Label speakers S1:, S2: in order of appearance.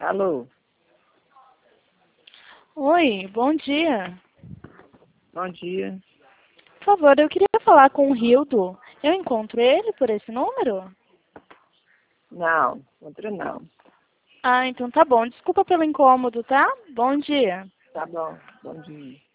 S1: Alô?
S2: Oi, bom dia.
S1: Bom dia.
S2: Por favor, eu queria falar com o Rildo. Eu encontro ele por esse número?
S1: Não, outra não.
S2: Ah, então tá bom. Desculpa pelo incômodo, tá? Bom dia.
S1: Tá bom, bom dia.